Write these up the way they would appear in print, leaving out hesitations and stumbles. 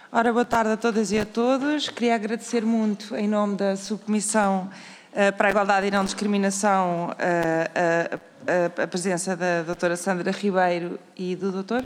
Ora, boa tarde a todas e a todos. Queria agradecer muito, em nome da Subcomissão para a Igualdade e Não Discriminação, a presença da doutora Sandra Ribeiro e do doutor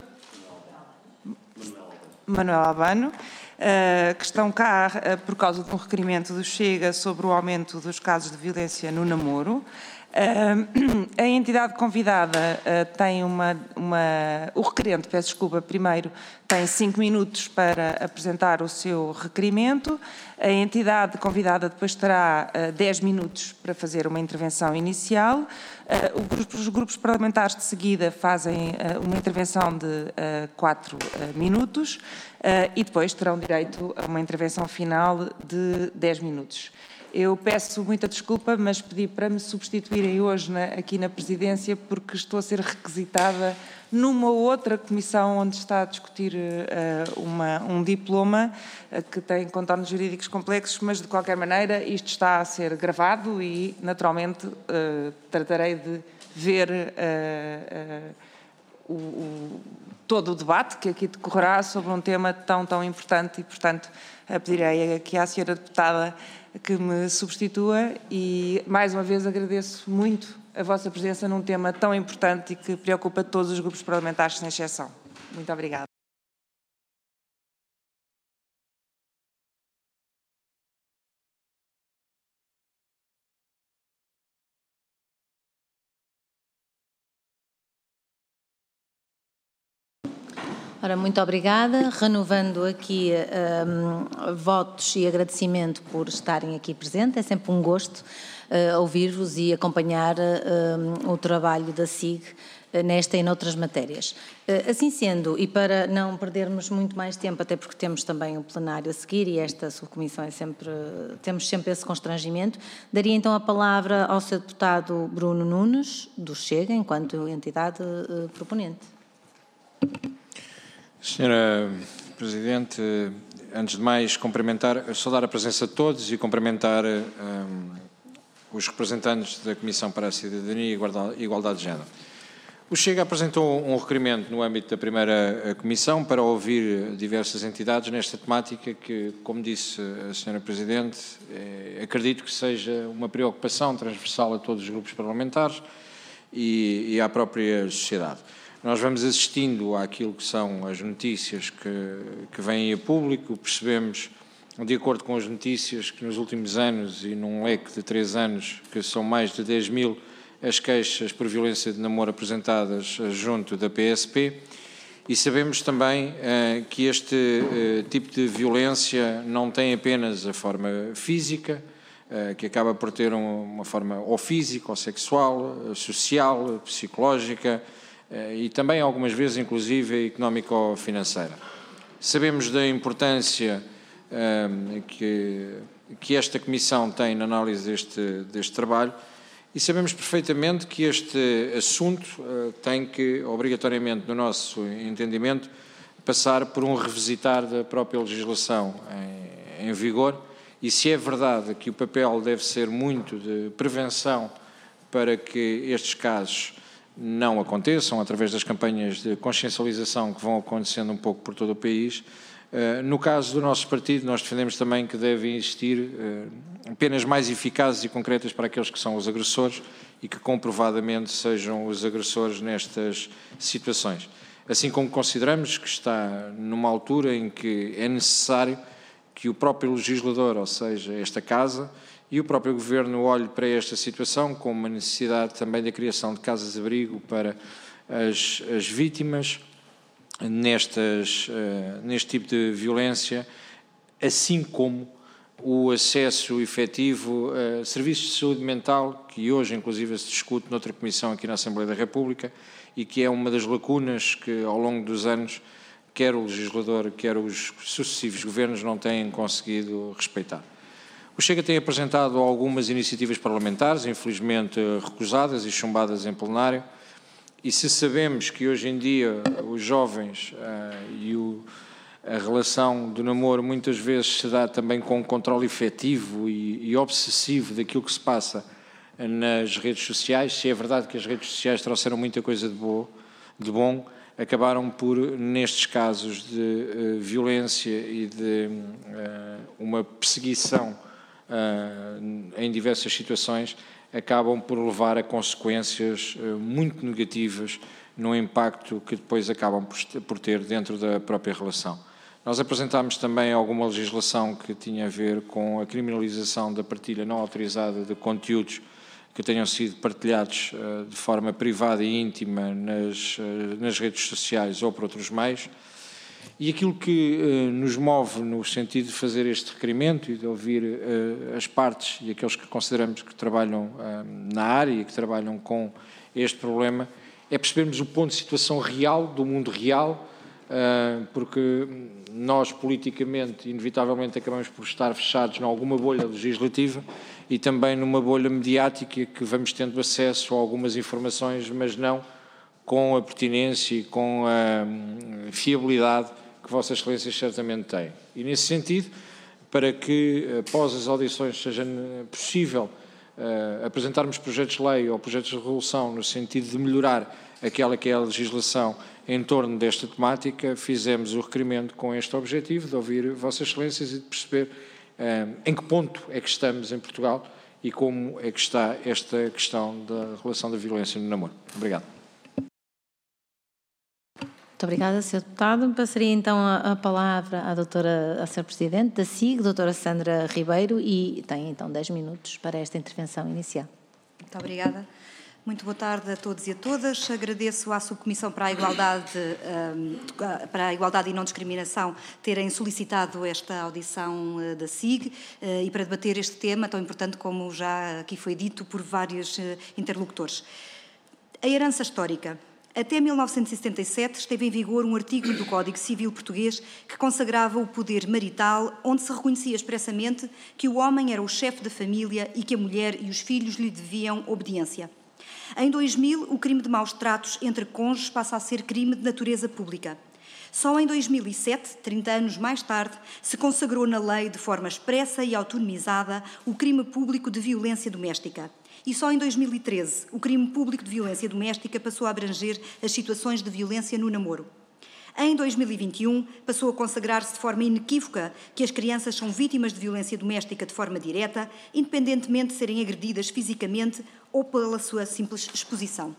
Manuel Albano, que estão cá por causa de um requerimento do Chega sobre o aumento dos casos de violência no namoro. A entidade convidada tem o requerente, peço desculpa, primeiro tem 5 minutos para apresentar o seu requerimento. A entidade convidada depois terá 10 minutos para fazer uma intervenção inicial. Os grupos parlamentares de seguida fazem uma intervenção de 4 minutos e depois terão direito a uma intervenção final de 10 minutos. Eu peço muita desculpa, mas pedi para me substituírem hoje aqui na presidência porque estou a ser requisitada numa outra comissão onde está a discutir um diploma que tem contornos jurídicos complexos, mas de qualquer maneira isto está a ser gravado e naturalmente tratarei de ver todo o debate que aqui decorrerá sobre um tema tão importante e, portanto, pedirei aqui à senhora deputada que me substitua e, mais uma vez, agradeço muito a vossa presença num tema tão importante e que preocupa todos os grupos parlamentares, sem exceção. Muito obrigada. Ora, muito obrigada. Renovando aqui votos e agradecimento por estarem aqui presentes. É sempre um gosto ouvir-vos e acompanhar o trabalho da SIG nesta e noutras matérias. Assim sendo, e para não perdermos muito mais tempo, até porque temos também o plenário a seguir e esta subcomissão temos sempre esse constrangimento, daria então a palavra ao Sr. Deputado Bruno Nunes, do Chega, enquanto entidade proponente. Senhora Presidente, antes de mais saudar a presença de todos e cumprimentar os representantes da Comissão para a Cidadania e Igualdade de Género. O Chega apresentou um requerimento no âmbito da primeira Comissão para ouvir diversas entidades nesta temática que, como disse a Senhora Presidente, acredito que seja uma preocupação transversal a todos os grupos parlamentares e à própria sociedade. Nós vamos assistindo àquilo que são as notícias que vêm a público, percebemos, de acordo com as notícias, que nos últimos anos e num leque de 3 anos, que são mais de 10 mil as queixas por violência de namoro apresentadas junto da PSP, e sabemos também que este tipo de violência não tem apenas a forma física, que acaba por ter uma forma ou física, ou sexual, social, psicológica, e também algumas vezes inclusive económico-financeira. Sabemos da importância que esta Comissão tem na análise deste trabalho e sabemos perfeitamente que este assunto tem que, obrigatoriamente, no nosso entendimento, passar por um revisitar da própria legislação em vigor, e se é verdade que o papel deve ser muito de prevenção para que estes casos não aconteçam, através das campanhas de consciencialização que vão acontecendo um pouco por todo o país. No caso do nosso partido, nós defendemos também que devem existir penas mais eficazes e concretas para aqueles que são os agressores e que comprovadamente sejam os agressores nestas situações. Assim como consideramos que está numa altura em que é necessário que o próprio legislador, ou seja, esta Casa, e o próprio Governo olhe para esta situação com uma necessidade também da criação de casas-abrigo para as vítimas neste tipo de violência, assim como o acesso efetivo a serviços de saúde mental, que hoje inclusive se discute noutra comissão aqui na Assembleia da República e que é uma das lacunas que ao longo dos anos quer o legislador, quer os sucessivos governos não têm conseguido respeitar. O Chega tem apresentado algumas iniciativas parlamentares, infelizmente recusadas e chumbadas em plenário, e se sabemos que hoje em dia os jovens a relação do namoro muitas vezes se dá também com um controle efetivo e obsessivo daquilo que se passa nas redes sociais, se é verdade que as redes sociais trouxeram muita coisa de bom, acabaram por, nestes casos de violência e de uma perseguição em diversas situações, acabam por levar a consequências muito negativas no impacto que depois acabam por ter dentro da própria relação. Nós apresentámos também alguma legislação que tinha a ver com a criminalização da partilha não autorizada de conteúdos que tenham sido partilhados de forma privada e íntima nas redes sociais ou por outros meios. E aquilo que nos move no sentido de fazer este requerimento e de ouvir as partes e aqueles que consideramos que trabalham na área e que trabalham com este problema é percebermos o ponto de situação real, do mundo real, porque nós politicamente, inevitavelmente, acabamos por estar fechados em alguma bolha legislativa e também numa bolha mediática que vamos tendo acesso a algumas informações, mas não com a pertinência e com a fiabilidade que Vossas Excelências certamente têm. E nesse sentido, para que após as audições seja possível apresentarmos projetos de lei ou projetos de resolução no sentido de melhorar aquela que é a legislação em torno desta temática, fizemos o requerimento com este objetivo de ouvir Vossas Excelências e de perceber em que ponto é que estamos em Portugal e como é que está esta questão da relação da violência no namoro. Obrigado. Muito obrigada, Sr. Deputado. Passaria então a palavra à Sra. Presidente da SIG, doutora Sandra Ribeiro, e tem então 10 minutos para esta intervenção inicial. Muito obrigada. Muito boa tarde a todos e a todas. Agradeço à Subcomissão para a Igualdade e Não Discriminação terem solicitado esta audição da SIG e para debater este tema tão importante como já aqui foi dito por vários interlocutores. A herança histórica. Até 1977 esteve em vigor um artigo do Código Civil Português que consagrava o poder marital, onde se reconhecia expressamente que o homem era o chefe da família e que a mulher e os filhos lhe deviam obediência. Em 2000, o crime de maus tratos entre cônjuges passa a ser crime de natureza pública. Só em 2007, 30 anos mais tarde, se consagrou na lei de forma expressa e autonomizada o crime público de violência doméstica. E só em 2013, o crime público de violência doméstica passou a abranger as situações de violência no namoro. Em 2021, passou a consagrar-se de forma inequívoca que as crianças são vítimas de violência doméstica de forma direta, independentemente de serem agredidas fisicamente ou pela sua simples exposição.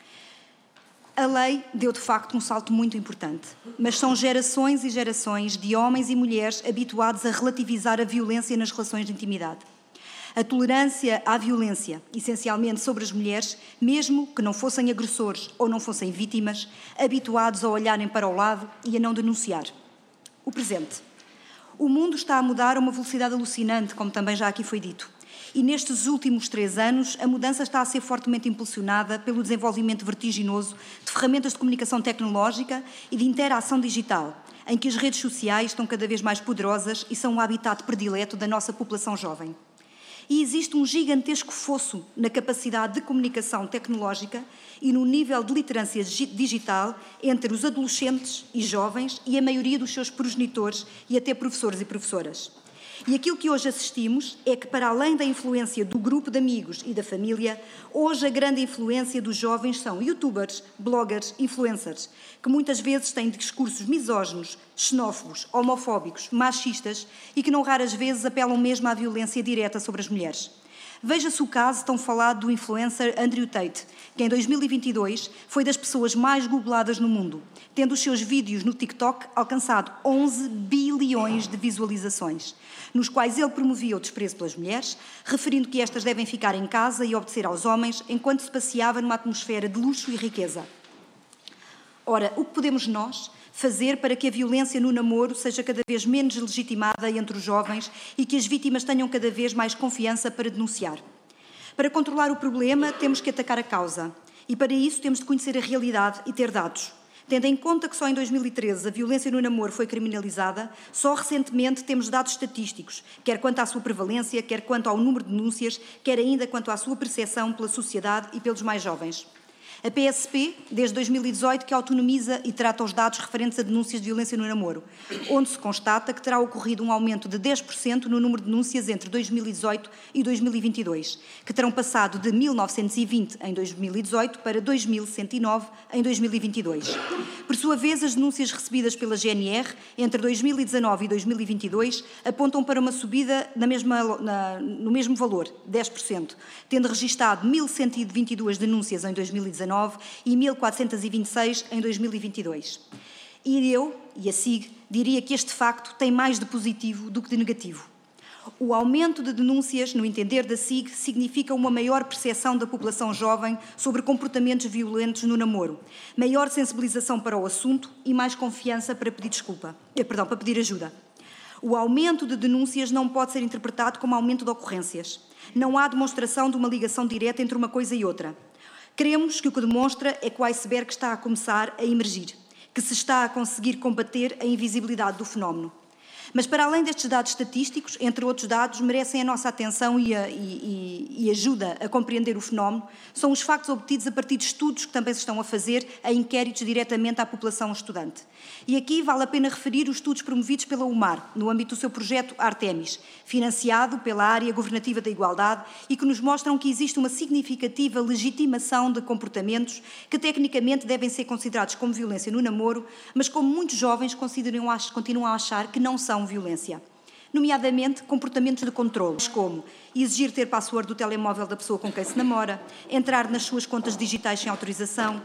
A lei deu, de facto, um salto muito importante, mas são gerações e gerações de homens e mulheres habituados a relativizar a violência nas relações de intimidade. A tolerância à violência, essencialmente sobre as mulheres, mesmo que não fossem agressores ou não fossem vítimas, habituados a olharem para o lado e a não denunciar. O presente. O mundo está a mudar a uma velocidade alucinante, como também já aqui foi dito. E nestes últimos 3 anos, a mudança está a ser fortemente impulsionada pelo desenvolvimento vertiginoso de ferramentas de comunicação tecnológica e de interação digital, em que as redes sociais estão cada vez mais poderosas e são o habitat predileto da nossa população jovem. E existe um gigantesco fosso na capacidade de comunicação tecnológica e no nível de literância digital entre os adolescentes e jovens e a maioria dos seus progenitores e até professores e professoras. E aquilo que hoje assistimos é que, para além da influência do grupo de amigos e da família, hoje a grande influência dos jovens são youtubers, bloggers, influencers, que muitas vezes têm discursos misóginos, xenófobos, homofóbicos, machistas e que não raras vezes apelam mesmo à violência direta sobre as mulheres. Veja-se o caso tão falado do influencer Andrew Tate, que em 2022 foi das pessoas mais googladas no mundo, tendo os seus vídeos no TikTok alcançado 11 bilhões de visualizações, nos quais ele promovia o desprezo pelas mulheres, referindo que estas devem ficar em casa e obedecer aos homens enquanto se passeava numa atmosfera de luxo e riqueza. Ora, o que podemos nós fazer para que a violência no namoro seja cada vez menos legitimada entre os jovens e que as vítimas tenham cada vez mais confiança para denunciar? Para controlar o problema, temos que atacar a causa. E para isso temos de conhecer a realidade e ter dados. Tendo em conta que só em 2013 a violência no namoro foi criminalizada, só recentemente temos dados estatísticos, quer quanto à sua prevalência, quer quanto ao número de denúncias, quer ainda quanto à sua percepção pela sociedade e pelos mais jovens. A PSP, desde 2018, que autonomiza e trata os dados referentes a denúncias de violência no namoro, onde se constata que terá ocorrido um aumento de 10% no número de denúncias entre 2018 e 2022, que terão passado de 1.920 em 2018 para 2.109 em 2022. Por sua vez, as denúncias recebidas pela GNR entre 2019 e 2022 apontam para uma subida no mesmo valor, 10%, tendo registado 1.122 denúncias em 2019 e 1.426 em 2022. E eu, e a SIG, diria que este facto tem mais de positivo do que de negativo. O aumento de denúncias, no entender da SIG, significa uma maior percepção da população jovem sobre comportamentos violentos no namoro, maior sensibilização para o assunto e mais confiança para pedir para pedir ajuda. O aumento de denúncias não pode ser interpretado como aumento de ocorrências. Não há demonstração de uma ligação direta entre uma coisa e outra. Queremos que o que demonstra é que o iceberg está a começar a emergir, que se está a conseguir combater a invisibilidade do fenómeno. Mas, para além destes dados estatísticos, entre outros dados, merecem a nossa atenção e ajuda a compreender o fenómeno, são os factos obtidos a partir de estudos que também se estão a fazer a inquéritos diretamente à população estudante. E aqui vale a pena referir os estudos promovidos pela UMAR, no âmbito do seu projeto Artemis, financiado pela Área Governativa da Igualdade, e que nos mostram que existe uma significativa legitimação de comportamentos que tecnicamente devem ser considerados como violência no namoro, mas como muitos jovens continuam a achar que não são violência. Nomeadamente, comportamentos de controle, como exigir ter password do telemóvel da pessoa com quem se namora, entrar nas suas contas digitais sem autorização,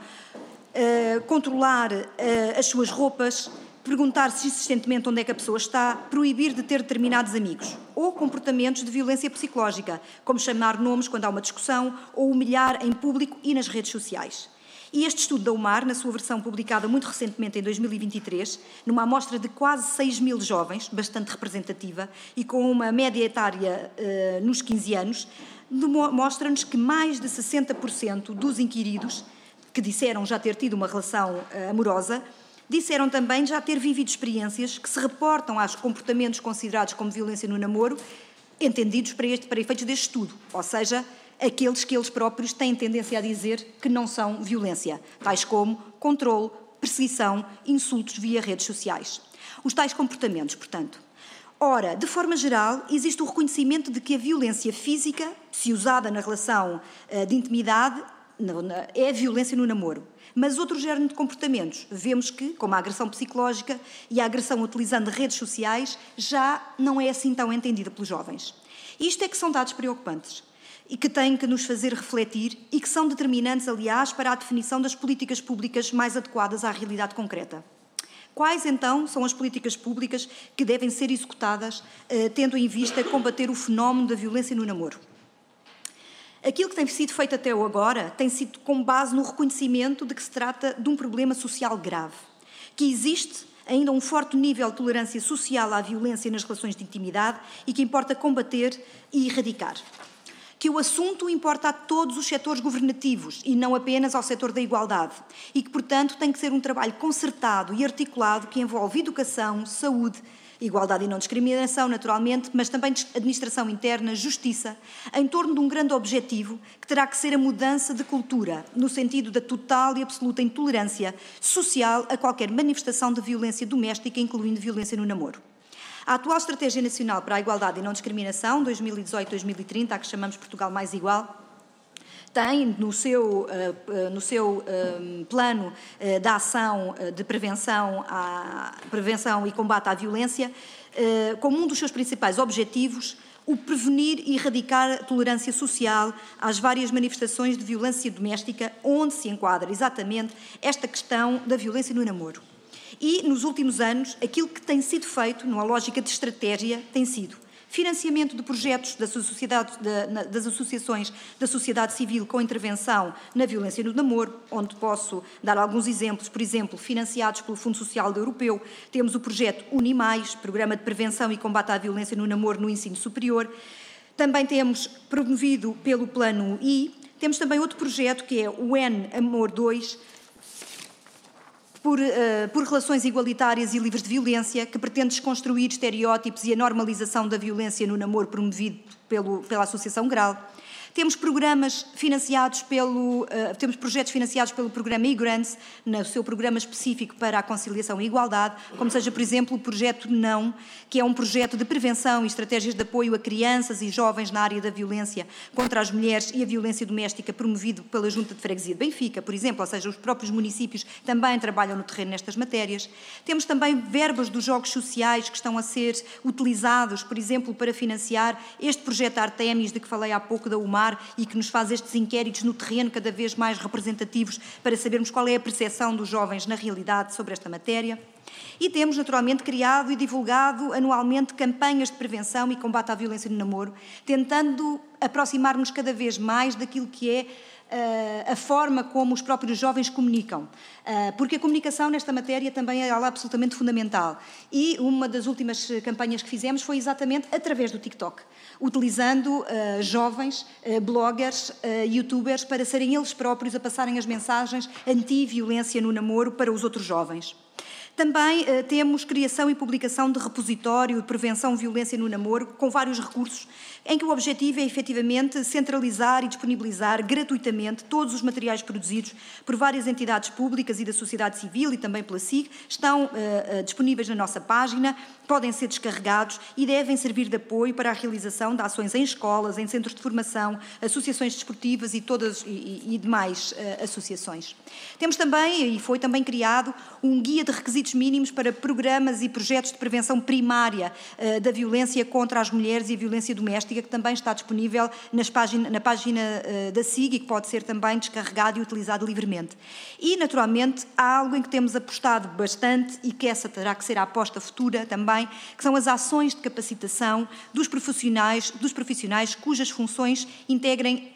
controlar as suas roupas, perguntar-se insistentemente onde é que a pessoa está, proibir de ter determinados amigos, ou comportamentos de violência psicológica, como chamar nomes quando há uma discussão, ou humilhar em público e nas redes sociais. E este estudo da UMAR, na sua versão publicada muito recentemente em 2023, numa amostra de quase 6.000 jovens, bastante representativa, e com uma média etária nos 15 anos, mostra-nos que mais de 60% dos inquiridos, que disseram já ter tido uma relação amorosa, disseram também já ter vivido experiências que se reportam aos comportamentos considerados como violência no namoro, entendidos para efeitos deste estudo, ou seja, aqueles que eles próprios têm tendência a dizer que não são violência, tais como controle, perseguição, insultos via redes sociais. Os tais comportamentos, portanto. Ora, de forma geral, existe o reconhecimento de que a violência física, se usada na relação de intimidade, é violência no namoro. Mas outro género de comportamentos, vemos que, como a agressão psicológica e a agressão utilizando redes sociais, já não é assim tão entendida pelos jovens. Isto é que são dados preocupantes e que têm que nos fazer refletir e que são determinantes, aliás, para a definição das políticas públicas mais adequadas à realidade concreta. Quais, então, são as políticas públicas que devem ser executadas, tendo em vista combater o fenómeno da violência no namoro? Aquilo que tem sido feito até agora tem sido com base no reconhecimento de que se trata de um problema social grave, que existe ainda um forte nível de tolerância social à violência nas relações de intimidade e que importa combater e erradicar. Que o assunto importa a todos os setores governativos e não apenas ao setor da igualdade e que, portanto, tem que ser um trabalho concertado e articulado que envolve educação, saúde, igualdade e não discriminação, naturalmente, mas também administração interna, justiça, em torno de um grande objetivo que terá que ser a mudança de cultura, no sentido da total e absoluta intolerância social a qualquer manifestação de violência doméstica, incluindo violência no namoro. A atual Estratégia Nacional para a Igualdade e Não Discriminação, 2018-2030, a que chamamos Portugal Mais Igual, tem no seu plano de ação de prevenção e combate à violência, como um dos seus principais objetivos, o prevenir e erradicar a tolerância social às várias manifestações de violência doméstica, onde se enquadra exatamente esta questão da violência no namoro. E, nos últimos anos, aquilo que tem sido feito, numa lógica de estratégia, tem sido financiamento de projetos das associações da sociedade civil com intervenção na violência no namoro, onde posso dar alguns exemplos, por exemplo, financiados pelo Fundo Social Europeu, temos o projeto Unimais, Programa de Prevenção e Combate à Violência no Namoro no Ensino Superior, também temos promovido pelo Plano I, temos também outro projeto que é o N-Amor 2, por relações igualitárias e livres de violência, que pretende desconstruir estereótipos e a normalização da violência no namoro promovido pela Associação Grau. Temos programas financiados temos projetos financiados pelo programa e-Grants, no seu programa específico para a conciliação e igualdade, como seja, por exemplo, o projeto NÃO, que é um projeto de prevenção e estratégias de apoio a crianças e jovens na área da violência contra as mulheres e a violência doméstica, promovido pela Junta de Freguesia de Benfica, por exemplo, ou seja, os próprios municípios também trabalham no terreno nestas matérias. Temos também verbas dos jogos sociais que estão a ser utilizados, por exemplo, para financiar este projeto Artemis, de que falei há pouco, da UMAR, e que nos faz estes inquéritos no terreno cada vez mais representativos para sabermos qual é a percepção dos jovens na realidade sobre esta matéria. E temos, naturalmente, criado e divulgado anualmente campanhas de prevenção e combate à violência no namoro, tentando aproximar-nos cada vez mais daquilo que é a forma como os próprios jovens comunicam, porque a comunicação nesta matéria também é algo absolutamente fundamental. E uma das últimas campanhas que fizemos foi exatamente através do TikTok, utilizando jovens, bloggers, youtubers, para serem eles próprios a passarem as mensagens anti-violência no namoro para os outros jovens. Também temos criação e publicação de repositório de prevenção de violência no namoro, com vários recursos, em que o objetivo é, efetivamente, centralizar e disponibilizar gratuitamente todos os materiais produzidos por várias entidades públicas e da sociedade civil e também pela SIG, estão disponíveis na nossa página, podem ser descarregados e devem servir de apoio para a realização de ações em escolas, em centros de formação, associações desportivas e demais associações. Temos também, e foi também criado, um guia de requisitos mínimos para programas e projetos de prevenção primária da violência contra as mulheres e a violência doméstica, que também está disponível na página da SIG e que pode ser também descarregado e utilizado livremente. E, naturalmente, há algo em que temos apostado bastante e que essa terá que ser a aposta futura também, que são as ações de capacitação dos profissionais cujas funções integrem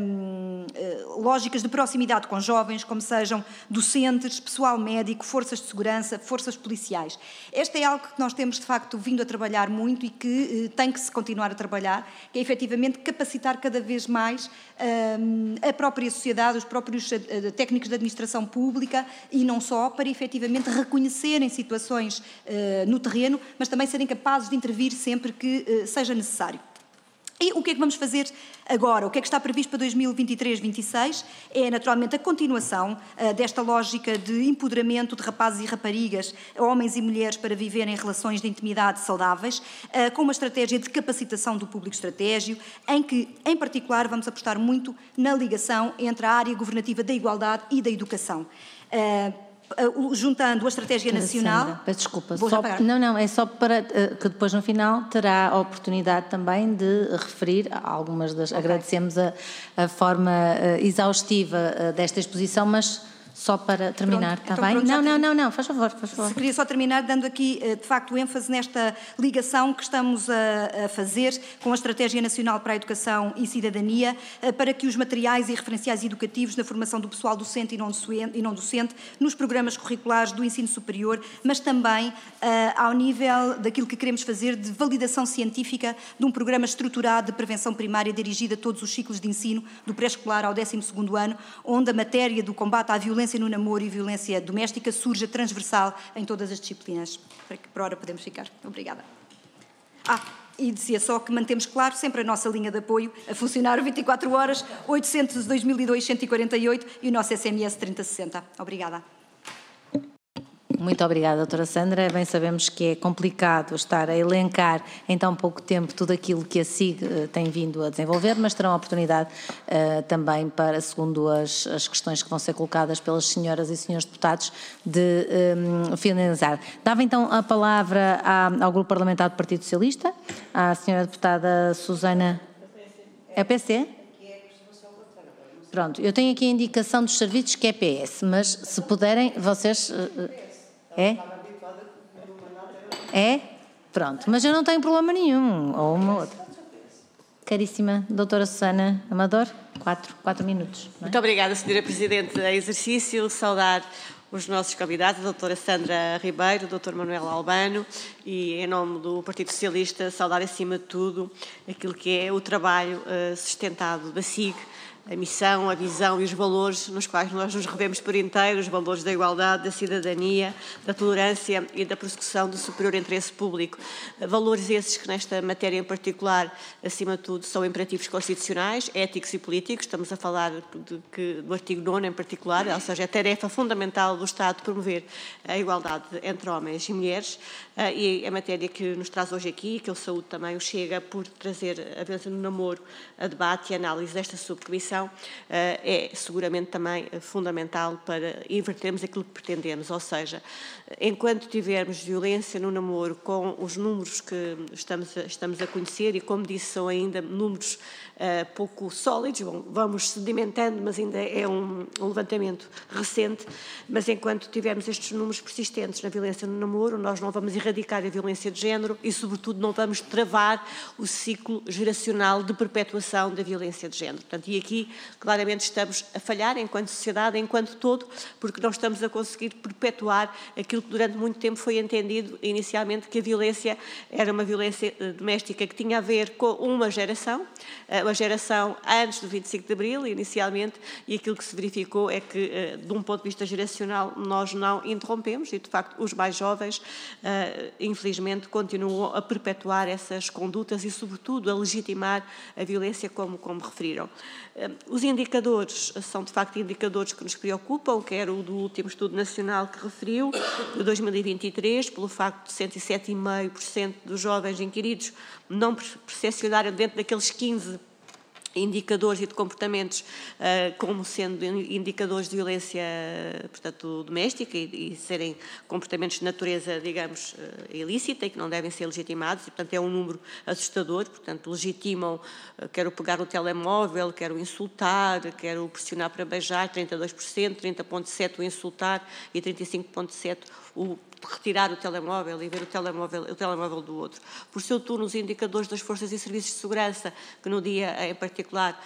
lógicas de proximidade com jovens, como sejam docentes, pessoal médico, forças de segurança, forças policiais. Este é algo que nós temos, de facto, vindo a trabalhar muito e que tem que se continuar a trabalhar, que é, efetivamente, capacitar cada vez mais a própria sociedade, os próprios técnicos de administração pública e não só, para, efetivamente, reconhecerem situações no terreno, mas também serem capazes de intervir sempre que seja necessário. E o que é que vamos fazer agora? O que é que está previsto para 2023-26? É, naturalmente, a continuação desta lógica de empoderamento de rapazes e raparigas, homens e mulheres, para viverem relações de intimidade saudáveis, com uma estratégia de capacitação do público estratégio, em que, em particular, vamos apostar muito na ligação entre a área governativa da igualdade e da educação. Juntando a estratégia nacional... Sandra, peço desculpa. Não, é só para que depois no final terá a oportunidade também de referir algumas das... Okay. Agradecemos a forma exaustiva desta exposição, mas... Só para terminar, está bem? Não, faz favor. Queria só terminar dando aqui, de facto, ênfase nesta ligação que estamos a fazer com a Estratégia Nacional para a Educação e Cidadania, para que os materiais e referenciais educativos na formação do pessoal docente e não docente, nos programas curriculares do ensino superior, mas também ao nível daquilo que queremos fazer de validação científica de um programa estruturado de prevenção primária dirigido a todos os ciclos de ensino, do pré-escolar ao 12º ano, onde a matéria do combate à violência no namoro e violência doméstica surge transversal em todas as disciplinas. Para que por hora podemos ficar. Obrigada. E dizia só que mantemos, claro, sempre a nossa linha de apoio a funcionar 24 horas, 800 2002 148 e o nosso SMS 3060. Obrigada. Muito obrigada, doutora Sandra. Bem sabemos que é complicado estar a elencar em tão pouco tempo tudo aquilo que a SIG tem vindo a desenvolver, mas terão a oportunidade também para, segundo as questões que vão ser colocadas pelas senhoras e senhores deputados, de finalizar. Dava então a palavra ao Grupo Parlamentar do Partido Socialista, à senhora deputada Susana... É PC? Pronto, eu tenho aqui a indicação dos serviços que é PS, mas se puderem, vocês... É? Pronto, mas eu não tenho problema nenhum, ou uma outra. Caríssima doutora Susana Amador, 4 minutos. Muito obrigada, senhora Presidente. Em exercício, saudar os nossos convidados, a doutora Sandra Ribeiro, o doutor Manuel Albano, e em nome do Partido Socialista, saudar acima de tudo aquilo que é o trabalho sustentado da SIG a missão, a visão e os valores nos quais nós nos revemos por inteiro, os valores da igualdade, da cidadania, da tolerância e da prossecução do superior interesse público. Valores esses que nesta matéria em particular, acima de tudo, são imperativos constitucionais, éticos e políticos. Estamos a falar do artigo 9º em particular, ou seja, é tarefa fundamental do Estado promover a igualdade entre homens e mulheres, e a matéria que nos traz hoje aqui, que eu saúdo também o Chega por trazer a violência no namoro a debate e análise desta subcomissão, é seguramente também fundamental para invertermos aquilo que pretendemos, ou seja, enquanto tivermos violência no namoro com os números que estamos a conhecer, e como disse, são ainda números pouco sólidos, vamos sedimentando, mas ainda é um levantamento recente, mas enquanto tivermos estes números persistentes na violência no namoro, nós não vamos erradicar a violência de género e, sobretudo, não vamos travar o ciclo geracional de perpetuação da violência de género. Portanto, e aqui, claramente, estamos a falhar enquanto sociedade, enquanto todo, porque não estamos a conseguir perpetuar aquilo que durante muito tempo foi entendido inicialmente, que a violência era uma violência doméstica que tinha a ver com uma geração antes do 25 de Abril, inicialmente, e aquilo que se verificou é que, de um ponto de vista geracional, nós não interrompemos e, de facto, os mais jovens, infelizmente, continuam a perpetuar essas condutas e, sobretudo, a legitimar a violência como referiram. Os indicadores são, de facto, indicadores que nos preocupam, quer o do último estudo nacional que referiu, de 2023, pelo facto de 107,5% dos jovens inquiridos não percepcionarem dentro daqueles 15 indicadores e de comportamentos como sendo indicadores de violência, portanto, doméstica e serem comportamentos de natureza, digamos, ilícita e que não devem ser legitimados, e, portanto, é um número assustador, portanto, legitimam, quero pegar o telemóvel, quero insultar, quero pressionar para beijar, 32%, 30,7% o insultar e 35,7% o retirar o telemóvel e ver o telemóvel do outro. Por seu turno, os indicadores das forças e serviços de segurança, que no dia em particular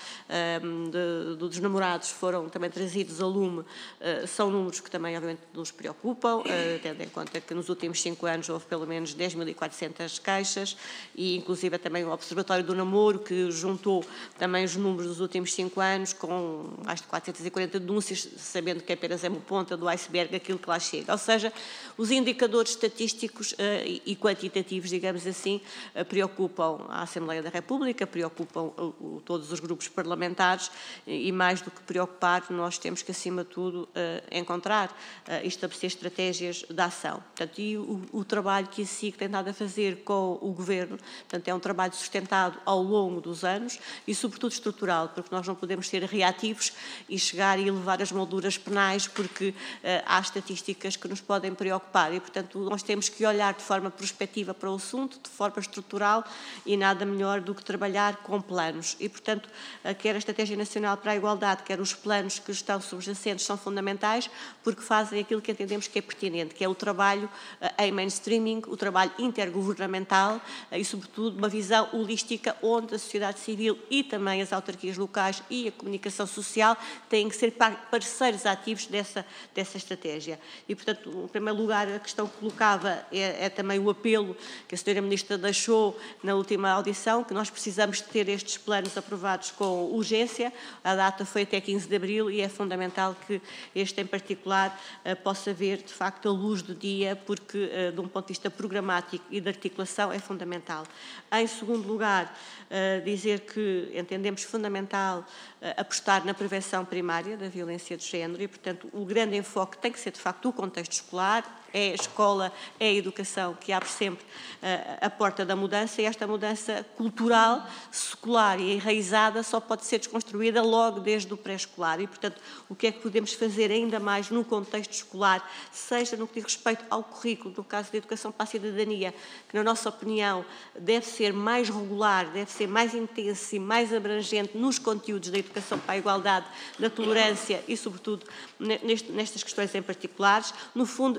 dos namorados foram também trazidos a lume, são números que também, obviamente, nos preocupam, tendo em conta que nos últimos 5 anos houve pelo menos 10.400 queixas e, inclusive, também o Observatório do Namoro, que juntou também os números dos últimos 5 anos com mais de 440 denúncias, sabendo que apenas é uma ponta do iceberg aquilo que lá chega. Ou seja, os indicadores estatísticos e quantitativos, digamos assim, preocupam a Assembleia da República, preocupam todos os grupos parlamentares e, mais do que preocupar, nós temos que, acima de tudo, encontrar e estabelecer estratégias de ação. Portanto, e o trabalho que a SIC tem dado a fazer com o Governo, portanto, é um trabalho sustentado ao longo dos anos e, sobretudo, estrutural, porque nós não podemos ser reativos e chegar e elevar as molduras penais, porque há estatísticas que nos podem preocupar e, portanto, nós temos que olhar de forma prospectiva para o assunto, de forma estrutural e nada melhor do que trabalhar com planos. E, portanto, quer a Estratégia Nacional para a Igualdade, quer os planos que estão subjacentes são fundamentais porque fazem aquilo que entendemos que é pertinente, que é o trabalho em mainstreaming, o trabalho intergovernamental e, sobretudo, uma visão holística onde a sociedade civil e também as autarquias locais e a comunicação social têm que ser parceiros ativos dessa estratégia. E, portanto, em primeiro lugar, a questão que colocava é também o apelo que a Sra. Ministra deixou na última audição, que nós precisamos de ter estes planos aprovados com urgência. A data foi até 15 de Abril e é fundamental que este em particular possa ver, de facto, a luz do dia, porque, de um ponto de vista programático e de articulação, é fundamental. Em segundo lugar, dizer que entendemos fundamental apostar na prevenção primária da violência de género e, portanto, o grande enfoque tem que ser, de facto, o contexto escolar, é a escola, é a educação que abre sempre a porta da mudança e esta mudança cultural, secular e enraizada só pode ser desconstruída logo desde o pré-escolar e, portanto, o que é que podemos fazer ainda mais no contexto escolar, seja no que diz respeito ao currículo, no caso da educação para a cidadania, que na nossa opinião deve ser mais regular, deve ser mais intenso e mais abrangente nos conteúdos da educação para a igualdade, da tolerância e, sobretudo, nestas questões em particulares, no fundo,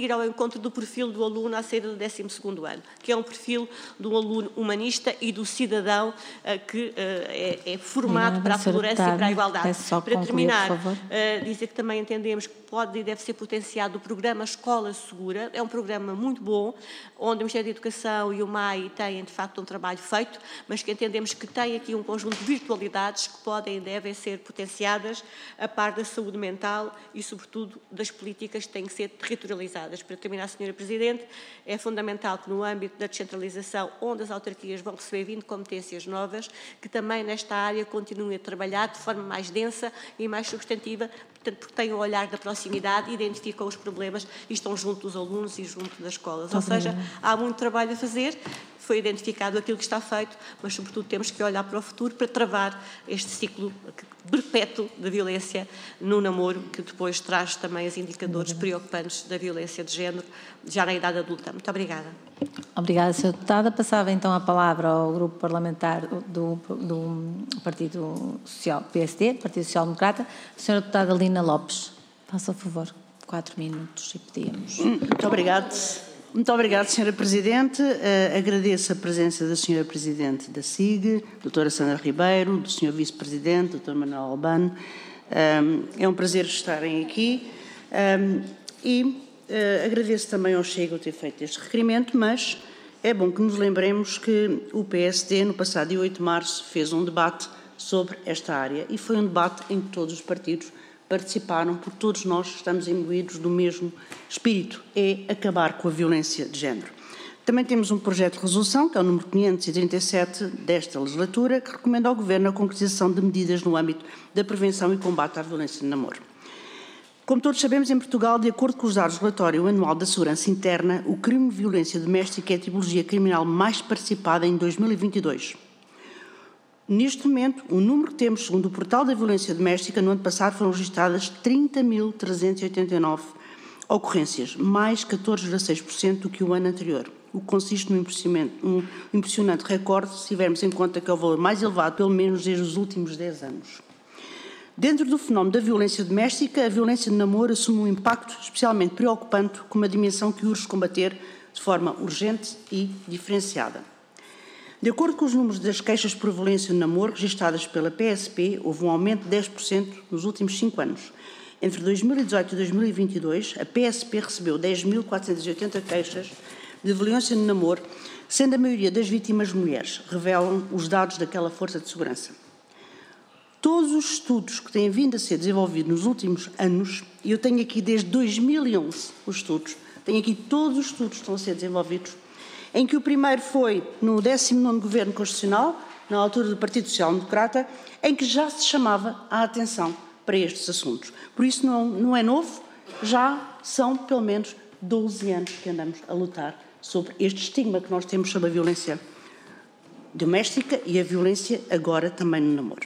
ir ao encontro do perfil do aluno à saída do 12º ano, que é um perfil do aluno humanista e do cidadão que é formado para a tolerância e para a igualdade. Para terminar, dizer que também entendemos que pode e deve ser potenciado o programa Escola Segura. É um programa muito bom, onde o Ministério da Educação e o MAI têm, de facto, um trabalho feito, mas que entendemos que tem aqui um conjunto de virtualidades que podem e devem ser potenciadas a par da saúde mental e, sobretudo, das políticas que têm que ser territorializadas. Para terminar, Sra. Presidente, é fundamental que no âmbito da descentralização, onde as autarquias vão receber 20 competências novas, que também nesta área continuem a trabalhar de forma mais densa e mais substantiva, portanto, porque têm o olhar da proximidade, identificam os problemas e estão junto dos alunos e junto das escolas. Ou seja, há muito trabalho a fazer, foi identificado aquilo que está feito, mas, sobretudo, temos que olhar para o futuro para travar este ciclo perpétuo de violência no namoro, que depois traz também os indicadores preocupantes da violência de género, já na idade adulta. Muito obrigada. Obrigada, Sra. Deputada. Passava então a palavra ao grupo parlamentar do Partido Social, PSD, Partido Social Democrata, a Sra. Deputada Lina Lopes. Faça o favor, 4 minutos e pedíamos. Muito obrigada. Muito obrigada, Sra. Presidente. Agradeço a presença da Sra. Presidente da SIG, doutora Sandra Ribeiro, do Sr. Vice-Presidente, Dr. Manuel Albano. É um prazer estarem aqui e agradeço também ao Chega ter feito este requerimento, mas é bom que nos lembremos que o PSD, no passado dia 8 de março, fez um debate sobre esta área e foi um debate em que todos os partidos participaram, porque todos nós estamos imbuídos do mesmo espírito, é acabar com a violência de género. Também temos um projeto de resolução, que é o número 537 desta legislatura, que recomenda ao Governo a concretização de medidas no âmbito da prevenção e combate à violência no namoro. Como todos sabemos, em Portugal, de acordo com os dados do relatório anual da Segurança Interna, o crime de violência doméstica é a tipologia criminal mais participada em 2022. Neste momento, o número que temos, segundo o portal da violência doméstica, no ano passado foram registradas 30.389 ocorrências, mais 14,6% do que o ano anterior, o que consiste num impressionante recorde, se tivermos em conta que é o valor mais elevado, pelo menos desde os últimos 10 anos. Dentro do fenómeno da violência doméstica, a violência de namoro assume um impacto especialmente preocupante, com uma dimensão que urge combater de forma urgente e diferenciada. De acordo com os números das queixas por violência no namoro registradas pela PSP, houve um aumento de 10% nos últimos 5 anos. Entre 2018 e 2022, a PSP recebeu 10.480 queixas de violência no namoro, sendo a maioria das vítimas mulheres, revelam os dados daquela força de segurança. Todos os estudos que têm vindo a ser desenvolvidos nos últimos anos, e eu tenho aqui desde 2011 os estudos, tenho aqui todos os estudos que estão a ser desenvolvidos, em que o primeiro foi no 19º Governo Constitucional, na altura do Partido Social Democrata, em que já se chamava a atenção para estes assuntos. Por isso não é novo, já são pelo menos 12 anos que andamos a lutar sobre este estigma que nós temos sobre a violência doméstica e a violência agora também no namoro.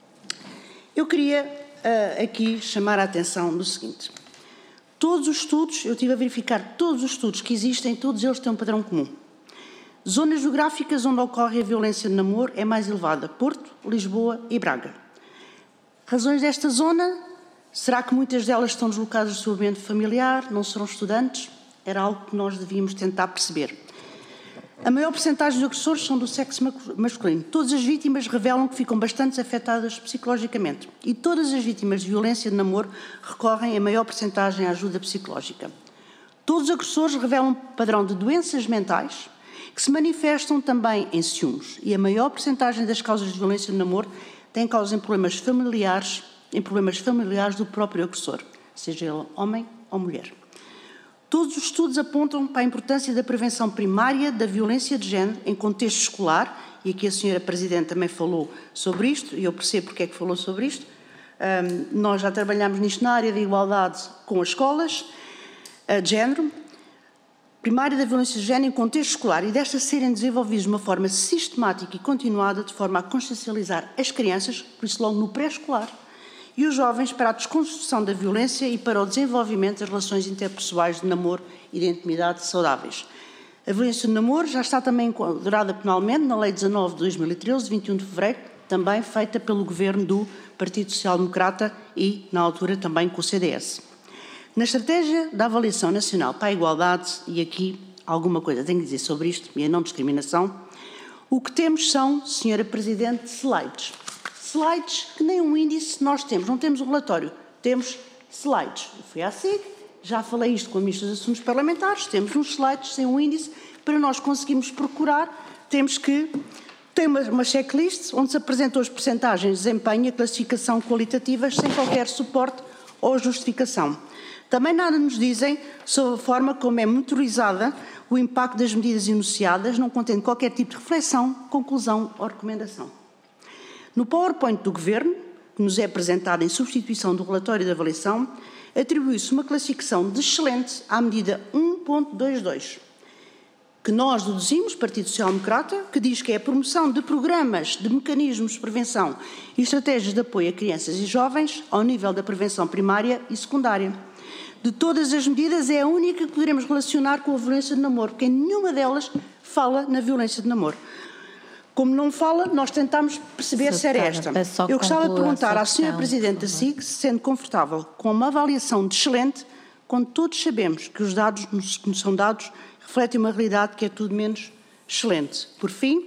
Eu queria aqui chamar a atenção no seguinte. Todos os estudos, eu estive a verificar todos os estudos que existem, todos eles têm um padrão comum. Zonas geográficas onde ocorre a violência de namoro é mais elevada: Porto, Lisboa e Braga. Razões desta zona? Será que muitas delas estão deslocadas do seu ambiente familiar, não serão estudantes? Era algo que nós devíamos tentar perceber. A maior percentagem dos agressores são do sexo masculino. Todas as vítimas revelam que ficam bastante afetadas psicologicamente. E todas as vítimas de violência de namoro recorrem em maior percentagem à ajuda psicológica. Todos os agressores revelam um padrão de doenças mentais que se manifestam também em ciúmes. E a maior percentagem das causas de violência de namoro tem causa em problemas familiares do próprio agressor, seja ele homem ou mulher. Todos os estudos apontam para a importância da prevenção primária da violência de género em contexto escolar, e aqui a Sra. Presidente também falou sobre isto, e eu percebo porque é que falou sobre isto. Nós já trabalhamos nisto na área da igualdade com as escolas de género, primária da violência de género em contexto escolar, e destas serem desenvolvidas de uma forma sistemática e continuada, de forma a consciencializar as crianças, por isso logo no pré-escolar, e os jovens para a desconstrução da violência e para o desenvolvimento das relações interpessoais de namoro e de intimidade saudáveis. A violência de namoro já está também enquadrada penalmente na Lei 19 de 2013, de 21 de fevereiro, também feita pelo Governo do Partido Social Democrata e, na altura, também com o CDS. Na estratégia da avaliação nacional para a igualdade, e aqui alguma coisa tenho que dizer sobre isto, e a não discriminação, o que temos são, Sra. Presidente, slides. Slides que nem um índice nós temos, não temos um relatório, temos slides. Eu fui à SIG, já falei isto com a Ministra dos Assuntos Parlamentares, temos uns slides sem um índice, para nós conseguirmos procurar, temos que ter uma checklist onde se apresentam as percentagens de desempenho e classificação qualitativas sem qualquer suporte ou justificação. Também nada nos dizem sobre a forma como é monitorizada o impacto das medidas enunciadas, não contendo qualquer tipo de reflexão, conclusão ou recomendação. No PowerPoint do Governo, que nos é apresentado em substituição do relatório de avaliação, atribui-se uma classificação de excelente à medida 1.22, que nós deduzimos, Partido Social Democrata, que diz que é a promoção de programas, de mecanismos de prevenção e estratégias de apoio a crianças e jovens ao nível da prevenção primária e secundária. De todas as medidas, é a única que poderemos relacionar com a violência de namoro, porque nenhuma delas fala na violência de namoro. Como não fala, nós tentamos perceber se era esta. Eu gostava de perguntar à Sra. Presidente da SIG se sente confortável com uma avaliação de excelente, quando todos sabemos que os dados que nos são dados refletem uma realidade que é tudo menos excelente. Por fim,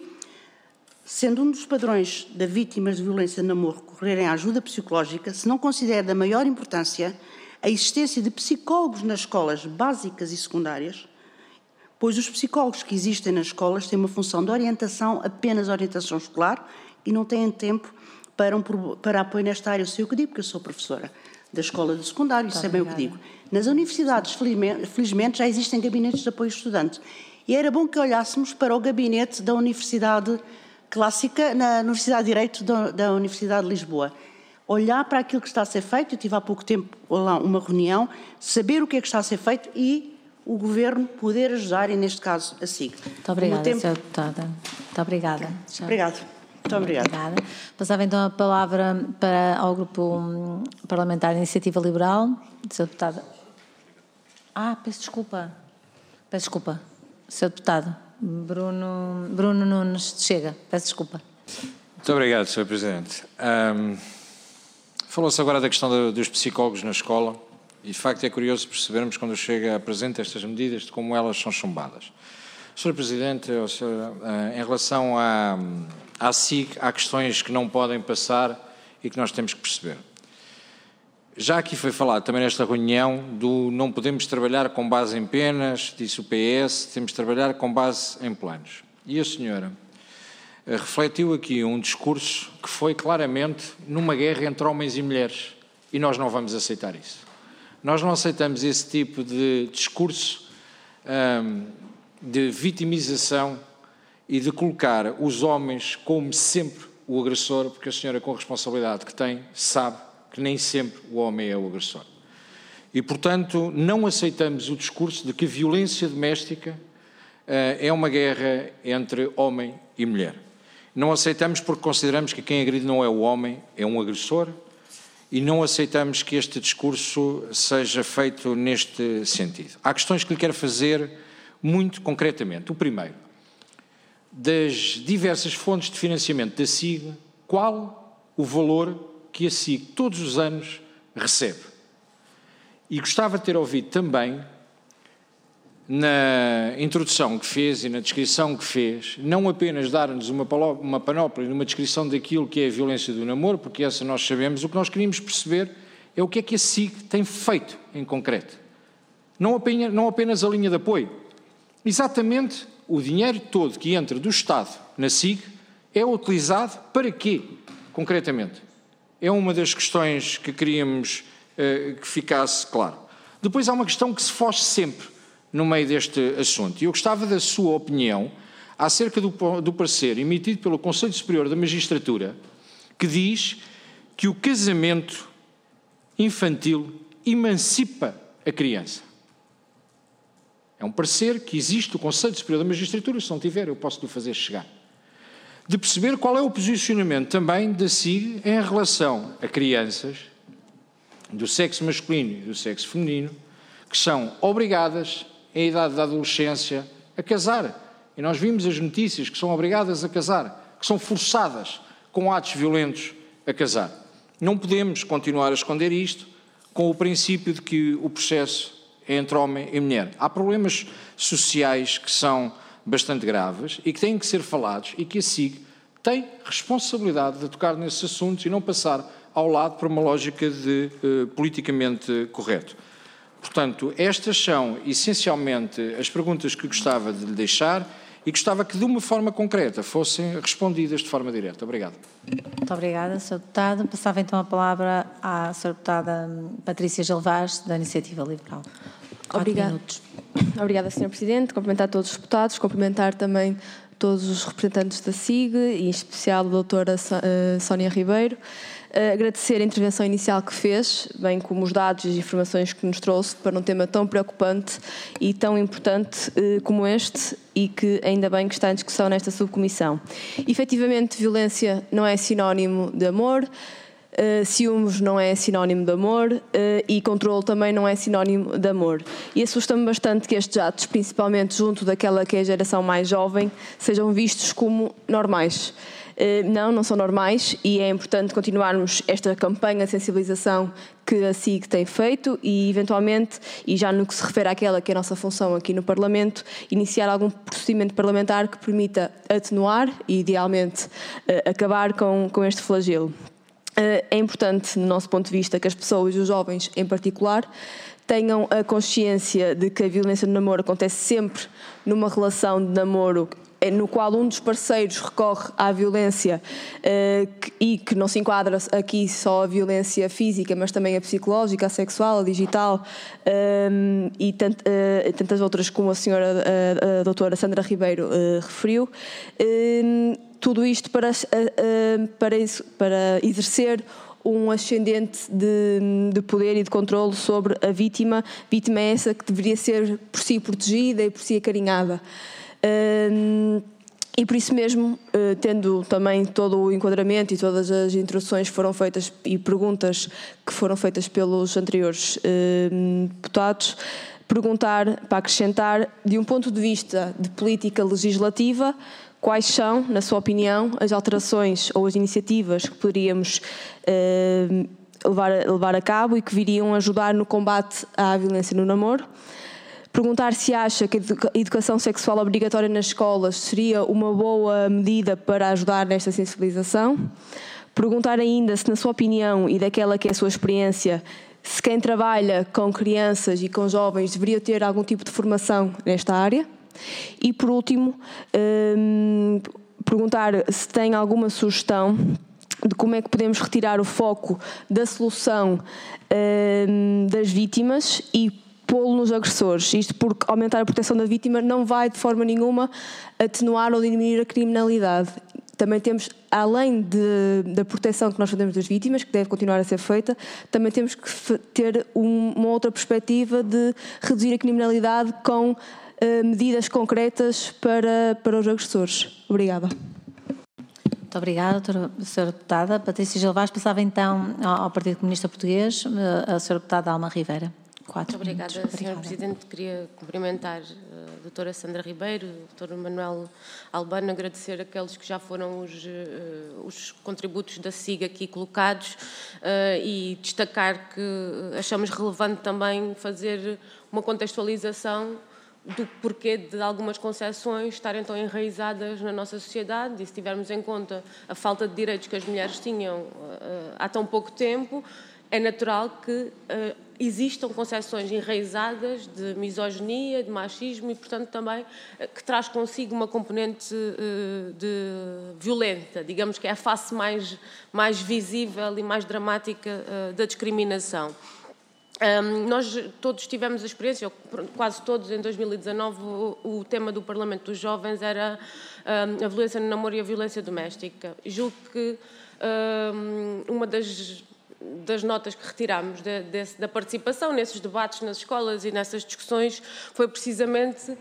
sendo um dos padrões das vítimas de violência de namoro recorrerem à ajuda psicológica, se não considera da maior importância a existência de psicólogos nas escolas básicas e secundárias, pois os psicólogos que existem nas escolas têm uma função de orientação, apenas orientação escolar, e não têm tempo para apoio nesta área. Eu sei o que digo, porque eu sou professora da escola de secundário, sei bem o que digo. Nas universidades, felizmente, já existem gabinetes de apoio estudante. E era bom que olhássemos para o gabinete da Universidade Clássica, na Universidade de Direito da Universidade de Lisboa. Olhar para aquilo que está a ser feito, eu tive há pouco tempo lá uma reunião, saber o que é que está a ser feito e o Governo poder ajudar, e neste caso a SIG. Muito obrigada, Sra. Deputada. Muito obrigada. Obrigado. Muito obrigada. Obrigada. Passava então a palavra ao Grupo Parlamentar de Iniciativa Liberal. Sra. Deputada. Peço desculpa. Peço desculpa. Sr. Deputado. Bruno Nunes, chega. Peço desculpa. Muito obrigado, Sr. Presidente. Falou-se agora da questão dos psicólogos na escola e, de facto, é curioso percebermos, quando chega, apresenta estas medidas, de como elas são chumbadas. Sr. Presidente, em relação à SIG, há questões que não podem passar e que nós temos que perceber. Já aqui foi falado também nesta reunião do não podemos trabalhar com base em penas, disse o PS, temos de trabalhar com base em planos. E a senhora refletiu aqui um discurso que foi claramente numa guerra entre homens e mulheres, e nós não vamos aceitar isso. Nós não aceitamos esse tipo de discurso de vitimização e de colocar os homens como sempre o agressor, porque a senhora, com a responsabilidade que tem, sabe que nem sempre o homem é o agressor. E, portanto, não aceitamos o discurso de que a violência doméstica é uma guerra entre homem e mulher. Não aceitamos porque consideramos que quem agride não é o homem, é um agressor, e não aceitamos que este discurso seja feito neste sentido. Há questões que lhe quero fazer muito concretamente. O primeiro, das diversas fontes de financiamento da SIG, qual o valor que a SIG todos os anos recebe? E gostava de ter ouvido também, na introdução que fez e na descrição que fez, não apenas dar-nos uma panóplia, uma descrição daquilo que é a violência do namoro, porque essa nós sabemos. O que nós queríamos perceber é o que é que a SIG tem feito em concreto. Não apenas a linha de apoio. Exatamente o dinheiro todo que entra do Estado na SIG é utilizado para quê, concretamente? É uma das questões que queríamos que ficasse claro. Depois há uma questão que se foge sempre no meio deste assunto. E eu gostava da sua opinião acerca do parecer emitido pelo Conselho Superior da Magistratura, que diz que o casamento infantil emancipa a criança. É um parecer que existe do Conselho Superior da Magistratura, se não tiver eu posso lhe fazer chegar. De perceber qual é o posicionamento também da SIG em relação a crianças do sexo masculino e do sexo feminino que são obrigadas, em idade da adolescência, a casar. E nós vimos as notícias que são obrigadas a casar, que são forçadas com atos violentos a casar. Não podemos continuar a esconder isto, com o princípio de que o processo é entre homem e mulher. Há problemas sociais que são bastante graves e que têm que ser falados e que a SIG tem responsabilidade de tocar nesses assuntos e não passar ao lado por uma lógica de politicamente correto. Portanto, estas são essencialmente as perguntas que gostava de lhe deixar e gostava que de uma forma concreta fossem respondidas de forma direta. Obrigado. Muito obrigada, Sr. Deputado. Passava então a palavra à Sra. Deputada Patrícia Gil Vaz, da Iniciativa Liberal. 4 minutos. Obrigada, Sr. Presidente. Cumprimentar todos os deputados, cumprimentar também todos os representantes da SIG, e em especial a doutora Sónia Ribeiro. Agradecer a intervenção inicial que fez, bem como os dados e as informações que nos trouxe para um tema tão preocupante e tão importante como este, e que ainda bem que está em discussão nesta subcomissão. Efetivamente, violência não é sinónimo de amor, ciúmes não é sinónimo de amor e controle também não é sinónimo de amor. E assusta-me bastante que estes atos, principalmente junto daquela que é a geração mais jovem, sejam vistos como normais. Não são normais, e é importante continuarmos esta campanha de sensibilização que a SIG tem feito e, eventualmente, e já no que se refere àquela que é a nossa função aqui no Parlamento, iniciar algum procedimento parlamentar que permita atenuar e, idealmente, acabar com este flagelo. É importante, no nosso ponto de vista, que as pessoas e os jovens, em particular, tenham a consciência de que a violência no namoro acontece sempre numa relação de namoro no qual um dos parceiros recorre à violência e que não se enquadra aqui só a violência física, mas também a psicológica, a sexual, a digital e tantas outras como a senhora a doutora Sandra Ribeiro referiu. Tudo isto para exercer um ascendente de poder e de controle sobre a vítima. Vítima é essa que deveria ser por si protegida e por si acarinhada. E por isso mesmo, tendo também todo o enquadramento e todas as introduções que foram feitas e perguntas que foram feitas pelos anteriores deputados, perguntar, para acrescentar, de um ponto de vista de política legislativa, quais são, na sua opinião, as alterações ou as iniciativas que poderíamos levar a cabo e que viriam ajudar no combate à violência no namoro. Perguntar se acha que a educação sexual obrigatória nas escolas seria uma boa medida para ajudar nesta sensibilização. Perguntar ainda se, na sua opinião e daquela que é a sua experiência, se quem trabalha com crianças e com jovens deveria ter algum tipo de formação nesta área. E, por último, perguntar se tem alguma sugestão de como é que podemos retirar o foco da solução das vítimas e pô-lo nos agressores. Isto porque aumentar a proteção da vítima não vai de forma nenhuma atenuar ou diminuir a criminalidade. Também temos, além da proteção que nós fazemos das vítimas, que deve continuar a ser feita, também temos que ter uma outra perspectiva de reduzir a criminalidade com medidas concretas para os agressores. Obrigada. Muito obrigada, Sra. Deputada. Patrícia Gil Vaz. Passava então ao Partido Comunista Português, a Sra. Deputada Alma Rivera. Muito obrigada, Sra. Presidente. Queria cumprimentar a doutora Sandra Ribeiro, o Dr. Manuel Albano, agradecer aqueles que já foram os contributos da SIG aqui colocados e destacar que achamos relevante também fazer uma contextualização do porquê de algumas concepções estarem tão enraizadas na nossa sociedade, e se tivermos em conta a falta de direitos que as mulheres tinham há tão pouco tempo, é natural que existam concepções enraizadas de misoginia, de machismo e, portanto, também que traz consigo uma componente violenta, digamos que é a face mais visível e mais dramática da discriminação. Nós todos tivemos a experiência, ou quase todos, em 2019, o tema do Parlamento dos Jovens era a violência no namoro e a violência doméstica. Julgo que uma das notas que retirámos da participação nesses debates nas escolas e nessas discussões foi precisamente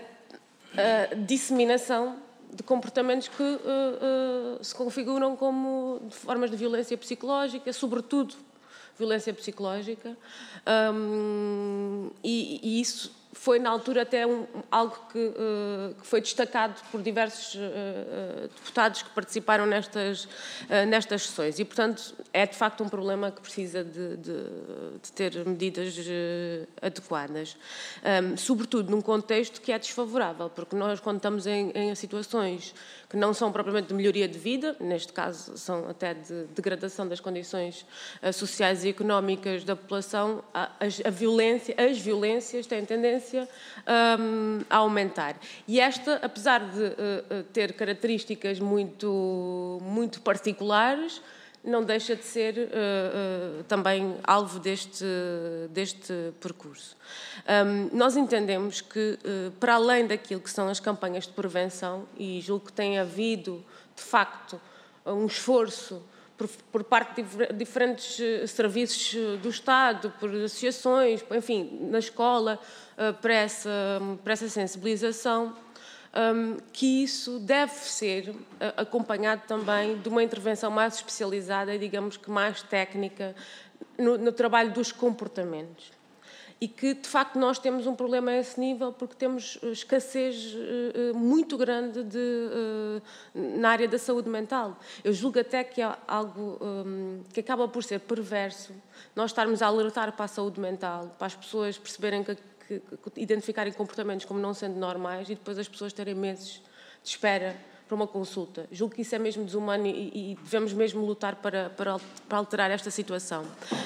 a disseminação de comportamentos que se configuram como formas de violência psicológica, sobretudo violência psicológica, e isso foi na altura até algo que foi destacado por diversos deputados que participaram nestas sessões e, portanto, é de facto um problema que precisa de ter medidas adequadas, sobretudo num contexto que é desfavorável, porque nós, quando estamos em situações que não são propriamente de melhoria de vida, neste caso são até de degradação das condições sociais e económicas da população, as violências têm tendência a aumentar. E esta, apesar de ter características muito particulares, não deixa de ser também alvo deste percurso. Nós entendemos que, para além daquilo que são as campanhas de prevenção, e julgo que tem havido, de facto, um esforço por parte de diferentes serviços do Estado, por associações, enfim, na escola, para essa sensibilização, que isso deve ser acompanhado também de uma intervenção mais especializada e, digamos que mais técnica, no trabalho dos comportamentos. E que, de facto, nós temos um problema a esse nível porque temos escassez muito grande na área da saúde mental. Eu julgo até que é algo que acaba por ser perverso nós estarmos a alertar para a saúde mental, para as pessoas perceberem que identificarem comportamentos como não sendo normais e depois as pessoas terem meses de espera para uma consulta. Julgo que isso é mesmo desumano e devemos mesmo lutar para alterar esta situação.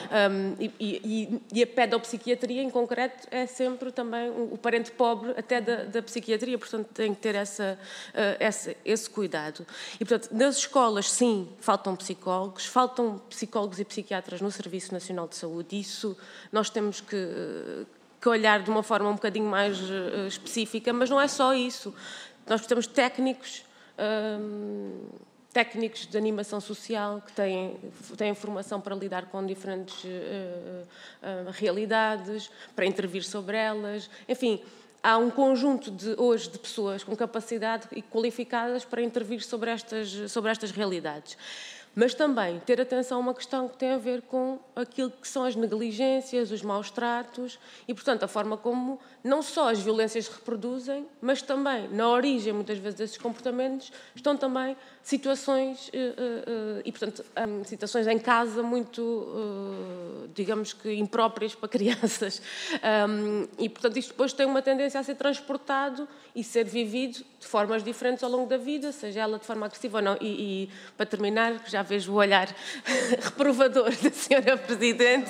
E a pedopsiquiatria, em concreto, é sempre também o parente pobre até da psiquiatria, portanto tem que ter esse cuidado. E, portanto, nas escolas, sim, faltam psicólogos e psiquiatras no Serviço Nacional de Saúde. Isso nós temos que olhar de uma forma um bocadinho mais específica, mas não é só isso. Nós temos técnicos de animação social que têm formação para lidar com diferentes realidades, para intervir sobre elas. Enfim, há um conjunto hoje de pessoas com capacidade e qualificadas para intervir sobre estas realidades. Mas também ter atenção a uma questão que tem a ver com aquilo que são as negligências, os maus-tratos e, portanto, a forma como não só as violências se reproduzem, mas também, na origem, muitas vezes, desses comportamentos, estão também situações e, portanto, situações em casa muito, digamos que, impróprias para crianças. E, portanto, isto depois tem uma tendência a ser transportado e ser vivido de formas diferentes ao longo da vida, seja ela de forma agressiva ou não. E para terminar, já vejo o olhar reprovador da Sra. Presidente.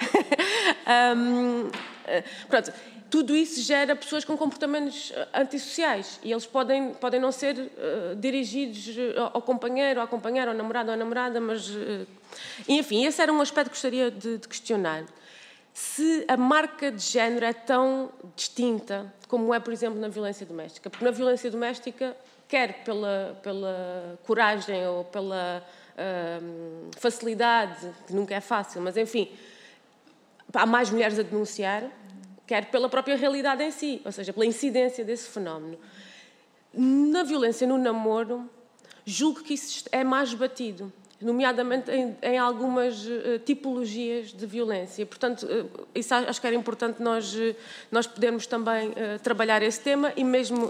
Pronto, tudo isso gera pessoas com comportamentos antissociais e eles podem não ser dirigidos ao companheiro, ao companheiro, ao namorado ou à namorada, mas... enfim, esse era um aspecto que gostaria de questionar. Se a marca de género é tão distinta como é, por exemplo, na violência doméstica. Porque na violência doméstica, quer pela coragem ou pela facilidade, que nunca é fácil, mas, enfim, há mais mulheres a denunciar, quer pela própria realidade em si, ou seja, pela incidência desse fenómeno. Na violência no namoro, julgo que isso é mais batido, nomeadamente em algumas tipologias de violência. Portanto, isso acho que era importante nós podermos também trabalhar esse tema e mesmo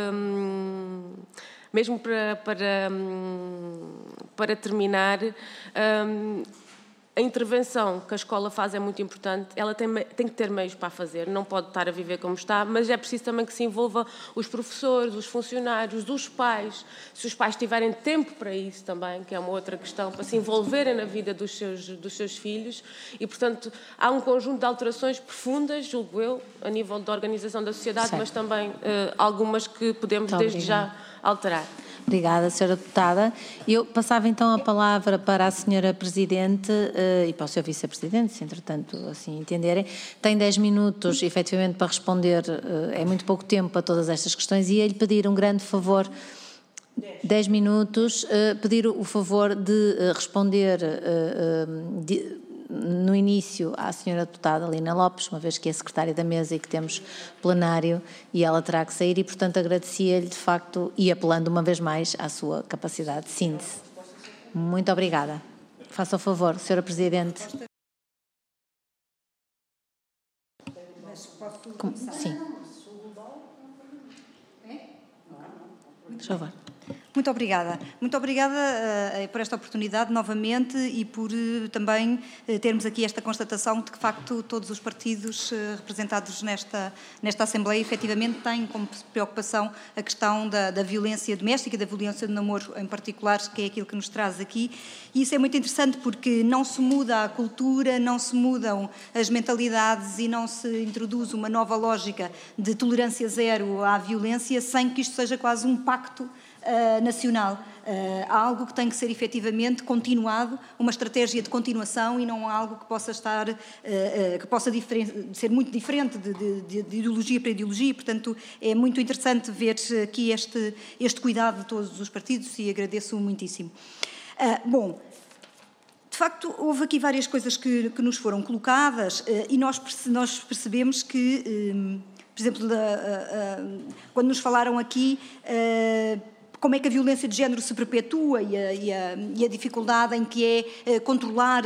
para terminar, a intervenção que a escola faz é muito importante, ela tem que ter meios para a fazer, não pode estar a viver como está, mas é preciso também que se envolva os professores, os funcionários, os pais, se os pais tiverem tempo para isso também, que é uma outra questão, para se envolverem na vida dos seus filhos e, portanto, há um conjunto de alterações profundas, julgo eu, a nível da organização da sociedade, certo, mas também algumas que podemos desde já alterar. Obrigada, Sra. Deputada. Eu passava então a palavra para a Sra. Presidente e para o Sr. Vice-Presidente, se entretanto assim entenderem. Tem 10 minutos, efetivamente, para responder, é muito pouco tempo para todas estas questões, e ia-lhe pedir um grande favor, 10 minutos, pedir o favor de responder no início à Sra. Deputada Lina Lopes, uma vez que é secretária da mesa e que temos plenário e ela terá que sair, e portanto agradecia-lhe de facto e apelando uma vez mais à sua capacidade de síntese. Muito obrigada. Faça o favor, Sra. Presidente. Sim. Deixa eu ver. Muito obrigada. Muito obrigada por esta oportunidade novamente e por também termos aqui esta constatação de que, de facto, todos os partidos representados nesta Assembleia efetivamente têm como preocupação a questão da violência doméstica e da violência do namoro em particular, que é aquilo que nos traz aqui. E isso é muito interessante porque não se muda a cultura, não se mudam as mentalidades e não se introduz uma nova lógica de tolerância zero à violência sem que isto seja quase um pacto nacional. Há algo que tem que ser efetivamente continuado, uma estratégia de continuação e não algo que possa estar, que possa ser muito diferente de ideologia para ideologia. Portanto, é muito interessante ver aqui este cuidado de todos os partidos e agradeço muitíssimo. Bom, de facto, houve aqui várias coisas que nos foram colocadas e nós percebemos que, por exemplo, quando nos falaram aqui como é que a violência de género se perpetua e a dificuldade em que é controlar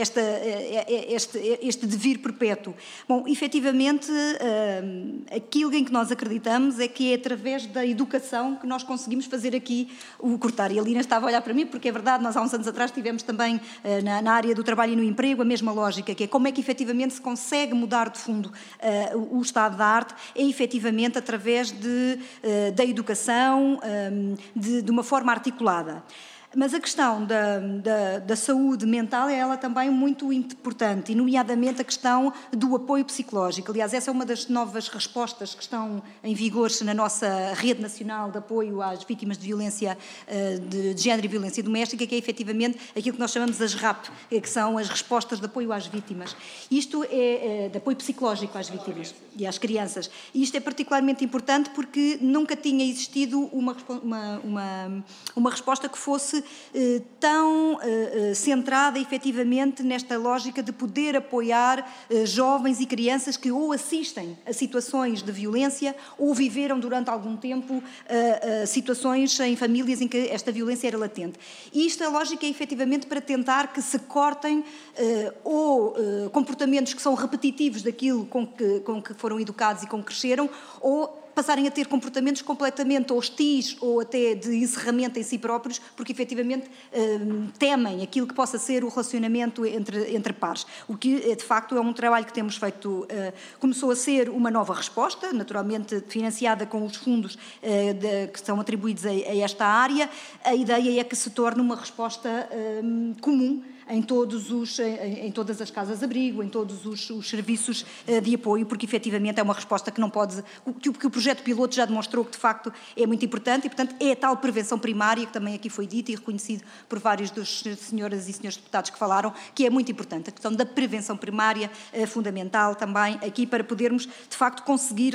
este devir perpétuo. Bom, efetivamente, aquilo em que nós acreditamos é que é através da educação que nós conseguimos fazer aqui o cortar. E a Lina estava a olhar para mim, porque é verdade, nós há uns anos atrás tivemos também na área do trabalho e no emprego a mesma lógica, que é como é que efetivamente se consegue mudar de fundo o estado da arte, é efetivamente através da educação, de uma forma articulada. Mas a questão da saúde mental é ela também muito importante, e nomeadamente a questão do apoio psicológico. Aliás, essa é uma das novas respostas que estão em vigor na nossa rede nacional de apoio às vítimas de violência de género e violência doméstica, que é efetivamente aquilo que nós chamamos as RAP, que são as respostas de apoio às vítimas. Isto é de apoio psicológico às vítimas e às crianças. E isto é particularmente importante porque nunca tinha existido uma resposta que fosse tão centrada efetivamente nesta lógica de poder apoiar jovens e crianças que ou assistem a situações de violência ou viveram durante algum tempo situações em famílias em que esta violência era latente. E isto, a lógica é efetivamente para tentar que se cortem comportamentos que são repetitivos daquilo com que foram educados e com que cresceram, ou passarem a ter comportamentos completamente hostis ou até de encerramento em si próprios, porque efetivamente temem aquilo que possa ser o relacionamento entre pares. O que, de facto, é um trabalho que temos feito. Começou a ser uma nova resposta, naturalmente financiada com os fundos que são atribuídos a esta área. A ideia é que se torne uma resposta comum em todas as casas-abrigo, em todos os serviços de apoio, porque efetivamente é uma resposta que não pode, que o projeto piloto já demonstrou que de facto é muito importante e, portanto, é a tal prevenção primária que também aqui foi dito e reconhecido por vários dos senhoras e senhores deputados que falaram, que é muito importante. A questão da prevenção primária é fundamental também aqui para podermos de facto conseguir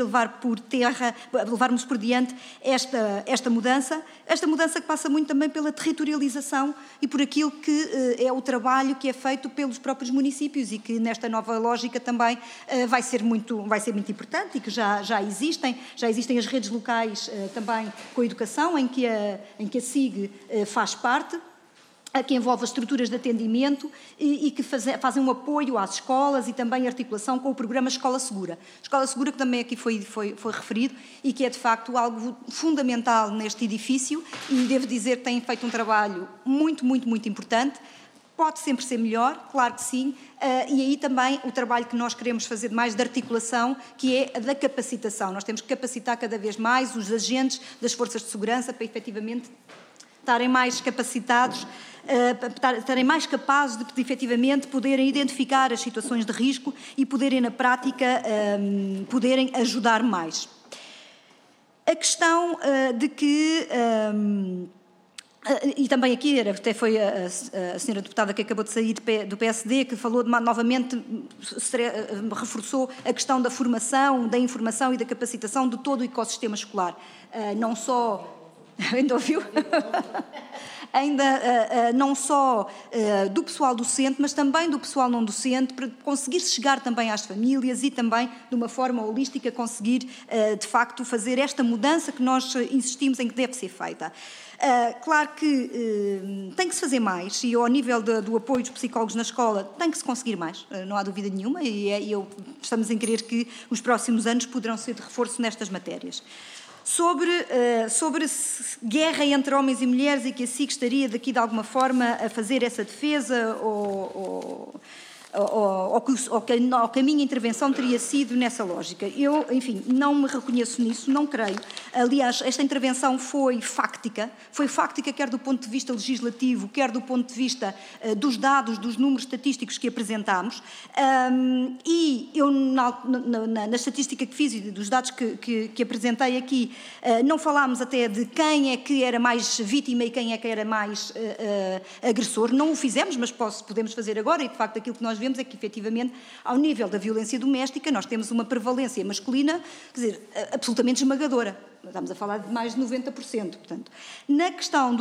levarmos por diante esta mudança que passa muito também pela territorialização e por aquilo que é o trabalho que é feito pelos próprios municípios e que nesta nova lógica também vai ser muito importante e que já existem as redes locais também com a educação, em que a SIG faz parte, que envolve as estruturas de atendimento e que fazem um apoio às escolas e também articulação com o programa Escola Segura. Escola Segura que também aqui foi referido e que é de facto algo fundamental neste edifício e devo dizer que têm feito um trabalho muito, muito, muito importante. Pode sempre ser melhor, claro que sim, e aí também o trabalho que nós queremos fazer mais de articulação, que é a da capacitação. Nós temos que capacitar cada vez mais os agentes das forças de segurança para efetivamente estarem mais capacitados, estarem mais capazes de efetivamente poderem identificar as situações de risco e poderem na prática poderem ajudar mais. A questão de que... E também aqui, até foi a senhora deputada que acabou de sair do PSD, que falou novamente, reforçou a questão da formação, da informação e da capacitação de todo o ecossistema escolar. Não só... Ainda ouviu? ainda não só do pessoal docente, mas também do pessoal não docente, para conseguir chegar também às famílias e também, de uma forma holística, conseguir, de facto, fazer esta mudança que nós insistimos em que deve ser feita. Claro que tem que se fazer mais, e ao nível do apoio dos psicólogos na escola tem que se conseguir mais, não há dúvida nenhuma, e estamos em crer que os próximos anos poderão ser de reforço nestas matérias. Sobre guerra entre homens e mulheres e que a SIG estaria daqui de alguma forma a fazer essa defesa ou que a minha intervenção teria sido nessa lógica. Eu, enfim, não me reconheço nisso, não creio. Aliás, esta intervenção foi fáctica quer do ponto de vista legislativo, quer do ponto de vista dos dados, dos números estatísticos que apresentámos, e eu, na estatística que fiz e dos dados que apresentei aqui, não falámos até de quem é que era mais vítima e quem é que era mais agressor, não o fizemos, mas podemos fazer agora, e de facto aquilo que nós vemos é que, efetivamente, ao nível da violência doméstica, nós temos uma prevalência masculina, quer dizer, absolutamente esmagadora. Estamos a falar de mais de 90%. Portanto, na questão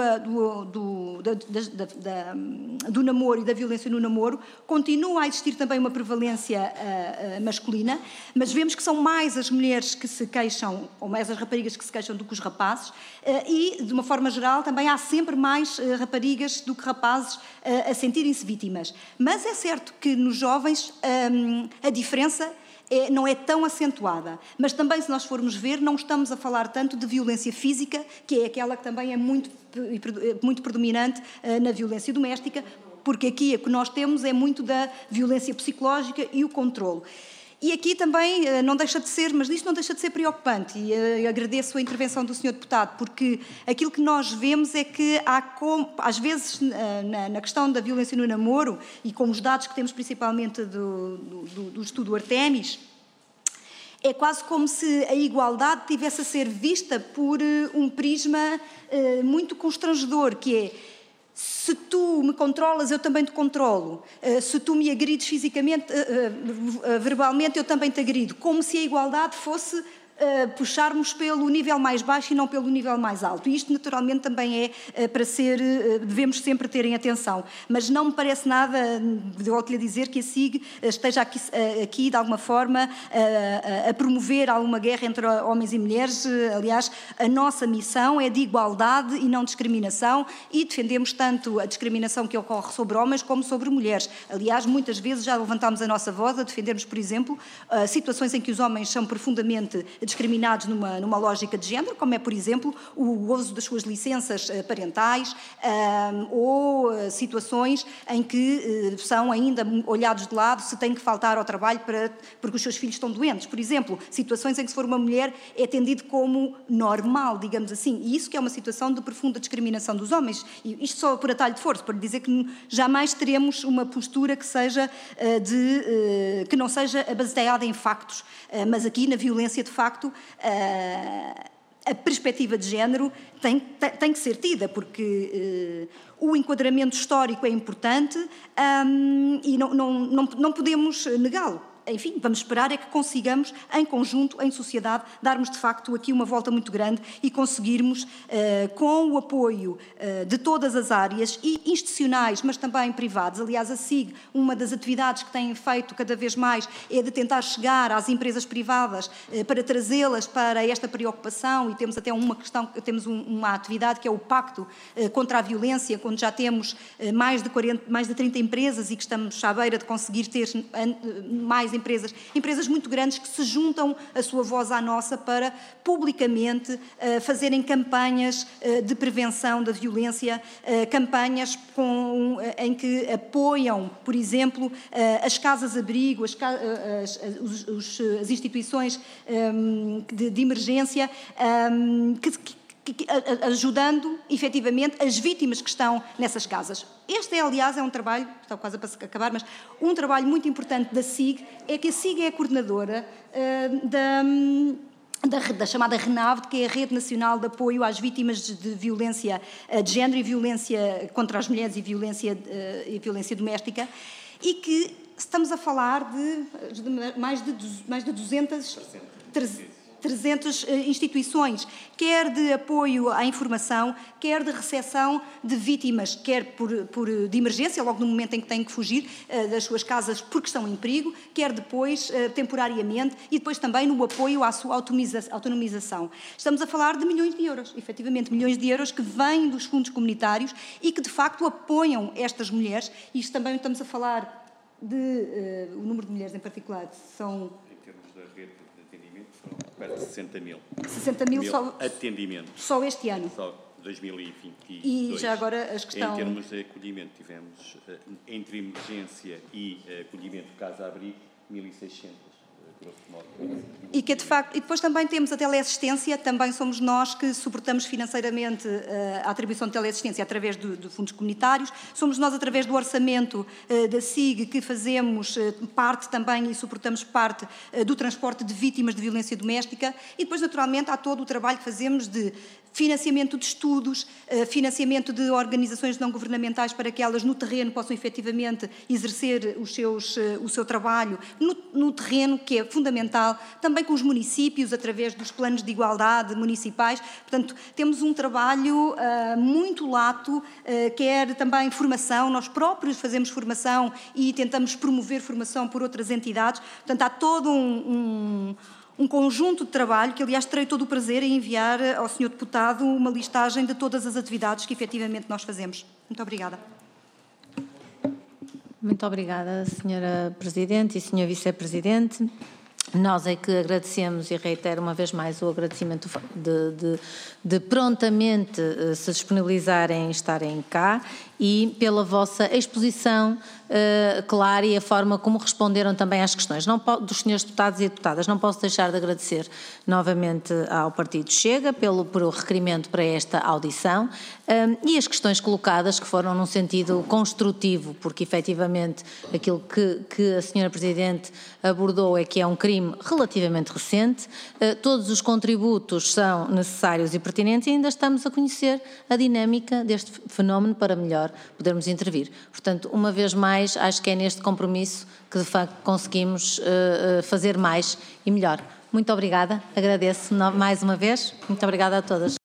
do namoro e da violência no namoro, continua a existir também uma prevalência masculina, mas vemos que são mais as mulheres que se queixam, ou mais as raparigas que se queixam do que os rapazes, e, de uma forma geral, também há sempre mais raparigas do que rapazes a sentirem-se vítimas. Mas é certo que nos jovens a diferença não é tão acentuada, mas também, se nós formos ver, não estamos a falar tanto de violência física, que é aquela que também é muito predominante na violência doméstica, porque aqui o que nós temos é muito da violência psicológica e o controlo. E aqui também não deixa de ser, mas isto não deixa de ser preocupante, e agradeço a intervenção do Sr. Deputado, porque aquilo que nós vemos é que às vezes na questão da violência no namoro, e com os dados que temos principalmente do estudo Artemis, é quase como se a igualdade tivesse a ser vista por um prisma muito constrangedor, que é: se tu me controlas, eu também te controlo. Se tu me agrides fisicamente, verbalmente, eu também te agrido. Como se a igualdade fosse puxarmos pelo nível mais baixo e não pelo nível mais alto. E isto, naturalmente, também é para ser... devemos sempre ter em atenção. Mas não me parece nada, devo-lhe dizer, que a SIG esteja aqui de alguma forma, a promover alguma guerra entre homens e mulheres. Aliás, a nossa missão é de igualdade e não discriminação, e defendemos tanto a discriminação que ocorre sobre homens como sobre mulheres. Aliás, muitas vezes já levantámos a nossa voz a defendermos, por exemplo, situações em que os homens são profundamente discriminados numa lógica de género, como é, por exemplo, o gozo das suas licenças parentais, ou situações em que são ainda olhados de lado se têm que faltar ao trabalho porque os seus filhos estão doentes. Por exemplo, situações em que, se for uma mulher, é atendido como normal, digamos assim. E isso que é uma situação de profunda discriminação dos homens. E isto só por atalho de força, para dizer que jamais teremos uma postura que seja que não seja baseada em factos. Mas aqui, na violência, de facto, a perspectiva de género tem que ser tida, porque o enquadramento histórico é importante, e não podemos negá-lo. Enfim, vamos esperar é que consigamos, em conjunto, em sociedade, darmos de facto aqui uma volta muito grande e conseguirmos, com o apoio de todas as áreas, e institucionais, mas também privadas. Aliás, a SIG, uma das atividades que tem feito cada vez mais é de tentar chegar às empresas privadas para trazê-las para esta preocupação, e temos até uma atividade que é o Pacto contra a Violência, onde já temos mais de 30 empresas e que estamos à beira de conseguir ter mais empresas muito grandes que se juntam a sua voz à nossa para publicamente fazerem campanhas de prevenção da violência, campanhas em que apoiam, por exemplo, as casas-abrigo, as instituições de emergência, ajudando, efetivamente, as vítimas que estão nessas casas. Este, aliás, é um trabalho, está quase para acabar, mas um trabalho muito importante da SIG, é que a SIG é a coordenadora da chamada RENAV, que é a Rede Nacional de Apoio às Vítimas de Violência de Género e Violência contra as Mulheres e Violência Doméstica, e que estamos a falar de mais de 200... 300 instituições, quer de apoio à informação, quer de recepção de vítimas, quer de emergência, logo no momento em que têm que fugir das suas casas porque estão em perigo, quer depois, temporariamente, e depois também no apoio à sua autonomização. Estamos a falar de milhões de euros, efetivamente, milhões de euros que vêm dos fundos comunitários e que, de facto, apoiam estas mulheres. Isto também estamos a falar de... o número de mulheres em particular são... Em termos da rede de atendimento, foram perto de 60 mil. 60 mil só... atendimentos. Só este ano. Só 2022. E já agora as que estão... Em termos de acolhimento, tivemos, entre emergência e acolhimento casa-abrigo, 1.600. E que, de facto, e depois também temos a teleassistência, também somos nós que suportamos financeiramente a atribuição de teleassistência através de fundos comunitários, somos nós através do orçamento da SIG que fazemos parte também e suportamos parte do transporte de vítimas de violência doméstica e depois, naturalmente, há todo o trabalho que fazemos de financiamento de estudos, financiamento de organizações não governamentais para que elas no terreno possam efetivamente exercer o seu trabalho no terreno, que é fundamental, também com os municípios, através dos planos de igualdade municipais. Portanto, temos um trabalho muito lato, quer também formação, nós próprios fazemos formação e tentamos promover formação por outras entidades. Portanto, há todo um conjunto de trabalho que, aliás, terei todo o prazer em enviar ao Sr. Deputado uma listagem de todas as atividades que efetivamente nós fazemos. Muito obrigada. Muito obrigada, Sra. Presidente e Sr. Vice-Presidente. Nós é que agradecemos e reitero uma vez mais o agradecimento de prontamente se disponibilizarem em estarem cá e pela vossa exposição clara e a forma como responderam também às questões dos senhores deputados e deputadas. Não posso deixar de agradecer novamente ao Partido Chega pelo requerimento para esta audição e as questões colocadas que foram num sentido construtivo, porque efetivamente aquilo que a Sra. Presidente abordou é que é um crime relativamente recente, todos os contributos são necessários e pertinentes e ainda estamos a conhecer a dinâmica deste fenómeno para melhor podermos intervir. Portanto, uma vez mais, acho que é neste compromisso que de facto conseguimos fazer mais e melhor. Muito obrigada, agradeço mais uma vez, muito obrigada a todas.